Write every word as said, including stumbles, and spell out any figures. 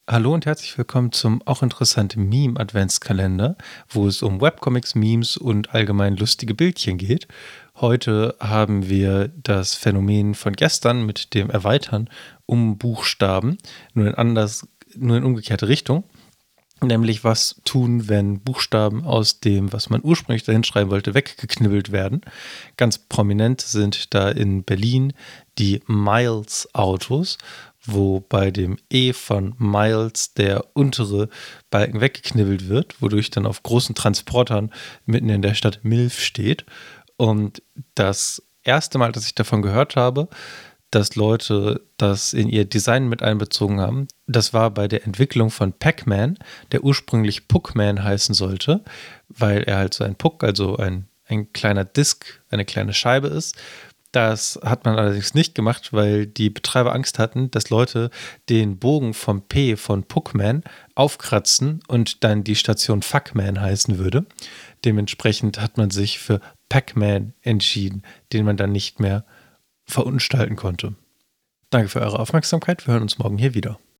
Hallo und herzlich willkommen zum auch interessanten Meme-Adventskalender, wo es um Webcomics, Memes und allgemein lustige Bildchen geht. Heute haben wir das Phänomen von gestern mit dem Erweitern um Buchstaben, nur in anders, nur in umgekehrte Richtung. Nämlich was tun, wenn Buchstaben aus dem, was man ursprünglich dahin schreiben wollte, weggeknibbelt werden. Ganz prominent sind da in Berlin die Miles-Autos, wo bei dem E von Miles der untere Balken weggeknibbelt wird, wodurch dann auf großen Transportern mitten in der Stadt Milf steht. Und das erste Mal, dass ich davon gehört habe, dass Leute das in ihr Design mit einbezogen haben, das war bei der Entwicklung von Pac-Man, der ursprünglich Puckman heißen sollte, weil er halt so ein Puck, also ein, ein kleiner Disk, eine kleine Scheibe ist. Das hat man allerdings nicht gemacht, weil die Betreiber Angst hatten, dass Leute den Bogen vom P von Puckman aufkratzen und dann die Station Fuckman heißen würde. Dementsprechend hat man sich für Pac-Man entschieden, den man dann nicht mehr verunstalten konnte. Danke für eure Aufmerksamkeit. Wir hören uns morgen hier wieder.